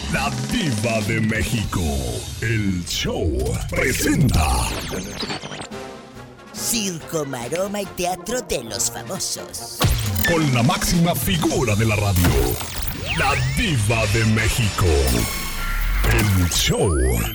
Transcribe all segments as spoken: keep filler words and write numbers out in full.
La Diva de México. El show presenta Circo, maroma y teatro de los famosos. Con la máxima figura de la radio, la Diva de México. El show.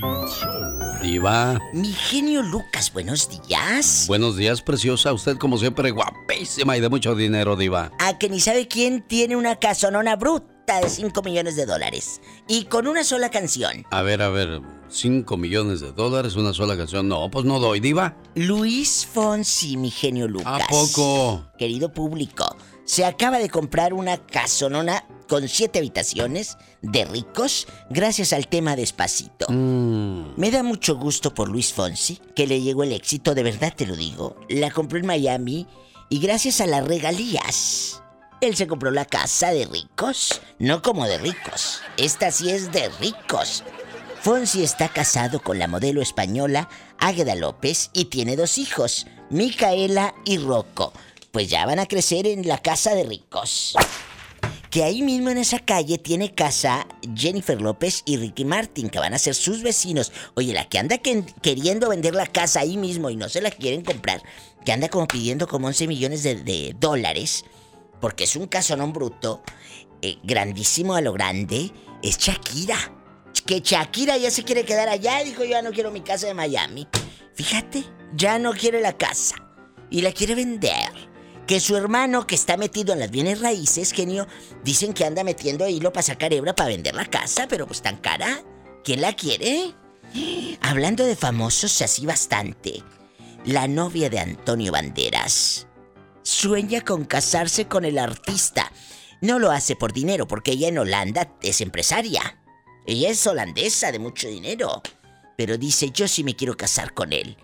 Diva. Mi genio Lucas, buenos días. Buenos días, preciosa. Usted, como siempre, guapísima y de mucho dinero, Diva. A que ni sabe quién tiene una casonona bruta de cinco millones de dólares. Y con una sola canción. A ver, a ver. cinco millones de dólares, una sola canción. No, pues no doy, Diva. Luis Fonsi, mi genio Lucas. ¿A poco? Querido público, se acaba de comprar una casonona con siete habitaciones de ricos gracias al tema Despacito. Mm. Me da mucho gusto por Luis Fonsi, que le llegó el éxito, de verdad te lo digo. La compró en Miami y gracias a las regalías, él se compró la casa de ricos, no como de ricos. Esta sí es de ricos. Fonsi está casado con la modelo española Águeda López y tiene dos hijos, Micaela y Rocco. Pues ya van a crecer en la casa de ricos. Que ahí mismo en esa calle tiene casa Jennifer López y Ricky Martin, que van a ser sus vecinos. Oye, la que anda que, queriendo vender la casa ahí mismo y no se la quieren comprar, que anda como pidiendo como once millones de, de dólares, porque es un casonón bruto, eh, grandísimo a lo grande, es Shakira. Que Shakira ya se quiere quedar allá, dijo, yo ya no quiero mi casa de Miami. Fíjate, ya no quiere la casa y la quiere vender. Que su hermano, que está metido en las bienes raíces, genio, dicen que anda metiendo hilo para sacar hebra para vender la casa, pero pues tan cara. ¿Quién la quiere? Hablando de famosos así bastante, la novia de Antonio Banderas sueña con casarse con el artista. No lo hace por dinero, porque ella en Holanda es empresaria. Ella es holandesa de mucho dinero, pero dice, yo sí me quiero casar con él.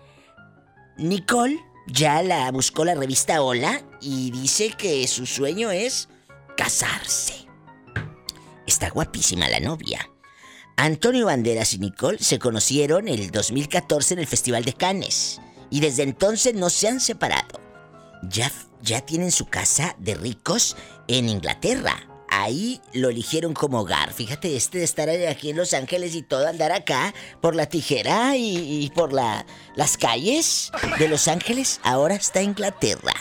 Nicole ya la buscó la revista Hola y dice que su sueño es casarse. Está guapísima la novia. Antonio Banderas y Nicole se conocieron en el dos mil catorce en el Festival de Cannes y desde entonces no se han separado. Ya, ya tienen su casa de ricos en Inglaterra. Ahí lo eligieron como hogar. Fíjate, este de estar aquí en Los Ángeles y todo, andar acá por la tijera y, y por la, las calles de Los Ángeles, ahora está en Inglaterra.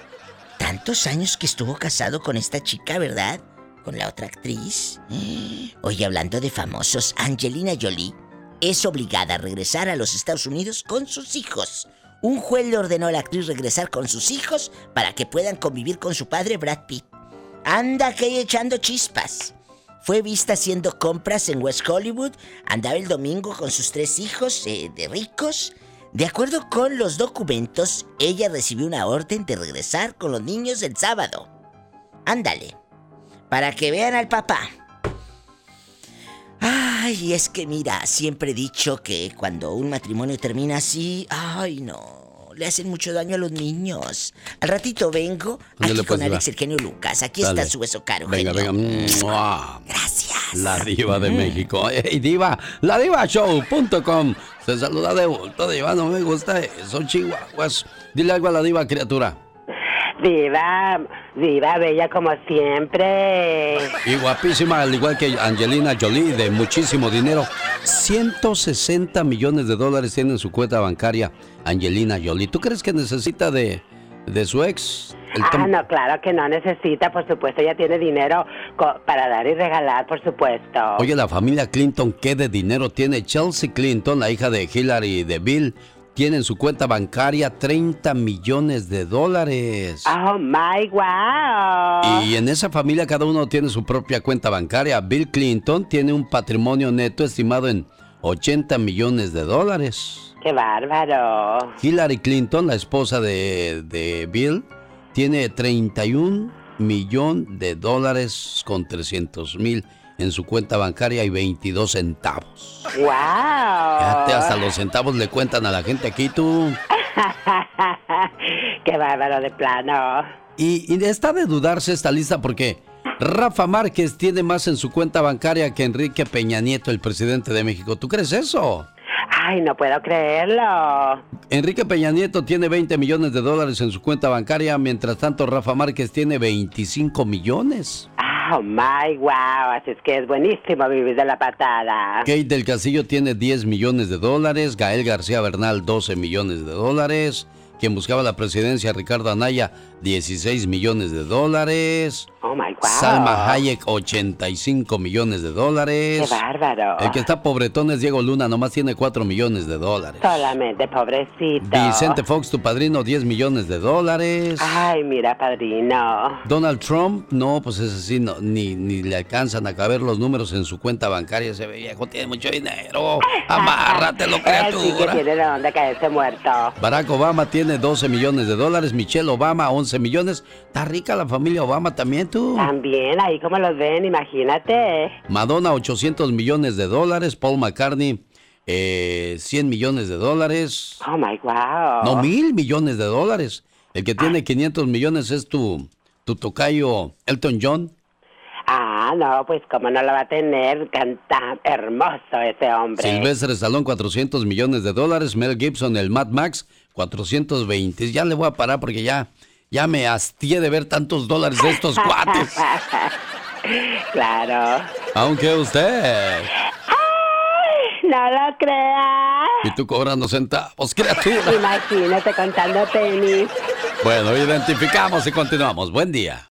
Tantos años que estuvo casado con esta chica, ¿verdad? Con la otra actriz. Oye, hablando de famosos, Angelina Jolie es obligada a regresar a los Estados Unidos con sus hijos. Un juez le ordenó a la actriz regresar con sus hijos para que puedan convivir con su padre Brad Pitt. Anda que echando chispas. Fue vista haciendo compras en West Hollywood. Andaba el domingo con sus tres hijos eh, de ricos. De acuerdo con los documentos, ella recibió una orden de regresar con los niños el sábado. Ándale, para que vean al papá. Ay, es que mira, siempre he dicho que cuando un matrimonio termina así, ay no, le hacen mucho daño a los niños. Al ratito vengo aquí pues, con Alex, el genio Lucas. Aquí Dale. Está su beso caro, venga, genio. Venga, venga. Gracias. La Diva de México. Hey, Diva, la diva show punto com. Se saluda de vuelta, Diva, no me gusta eso, chihuahuas. Dile algo a la Diva, criatura. Diva, Diva, bella como siempre. Y guapísima, al igual que Angelina Jolie, de muchísimo dinero. ciento sesenta millones de dólares tiene en su cuenta bancaria Angelina Jolie. ¿Tú crees que necesita de, de su ex? El tom- ah, no, claro que no necesita, por supuesto, ella tiene dinero co- para dar y regalar, por supuesto. Oye, la familia Clinton, ¿qué de dinero tiene? Chelsea Clinton, la hija de Hillary y de Bill, tiene en su cuenta bancaria treinta millones de dólares. Oh, my, wow. Y en esa familia cada uno tiene su propia cuenta bancaria. Bill Clinton tiene un patrimonio neto estimado en ochenta millones de dólares. ¡Qué bárbaro! Hillary Clinton, la esposa de, de Bill, tiene treinta y un millones de dólares con trescientos mil en su cuenta bancaria y veintidós centavos. ¡Wow! Fíjate, hasta los centavos le cuentan a la gente aquí, tú. ¡Qué bárbaro de plano! Y, y está de dudarse esta lista porque Rafa Márquez tiene más en su cuenta bancaria que Enrique Peña Nieto, el presidente de México. ¿Tú crees eso? ¡Ay, no puedo creerlo! Enrique Peña Nieto tiene veinte millones de dólares en su cuenta bancaria, mientras tanto Rafa Márquez tiene veinticinco millones. ¡Ah! Oh my wow, así es que es buenísimo vivir de la patada. Kate del Castillo tiene diez millones de dólares. Gael García Bernal, doce millones de dólares. Quien buscaba la presidencia, Ricardo Anaya, dieciséis millones de dólares. Oh my wow. Salma Hayek, ochenta y cinco millones de dólares. Qué bárbaro. El que está pobretón es Diego Luna, nomás tiene cuatro millones de dólares. Solamente, pobrecito. Vicente Fox, tu padrino, diez millones de dólares. Ay, mira, padrino. Donald Trump, no, pues ese sí, no, ni, ni le alcanzan a caber los números en su cuenta bancaria. Ese viejo tiene mucho dinero. Amárratelo, criatura. Él sí que tiene de dónde caerse muerto. Barack Obama tiene doce millones de dólares. Michelle Obama, once millones. Está rica la familia Obama también, tú. También, ahí como los ven, imagínate. Madonna, ochocientos millones de dólares. Paul McCartney, eh, cien millones de dólares. Oh my wow. No, mil millones de dólares. El que tiene quinientos millones es tu, tu tocayo Elton John. Ah, no, pues cómo no lo va a tener, canta hermoso ese hombre. Sylvester Stallone, cuatrocientos millones de dólares. Mel Gibson, el Mad Max, cuatrocientos veinte. Ya le voy a parar porque ya, ya me hastié de ver tantos dólares de estos cuates. Claro. Aunque usted... ¡Ay! No lo creas. Y tú cobrando centavos, criatura. Imagínate contando tenis. Bueno, identificamos y continuamos. Buen día.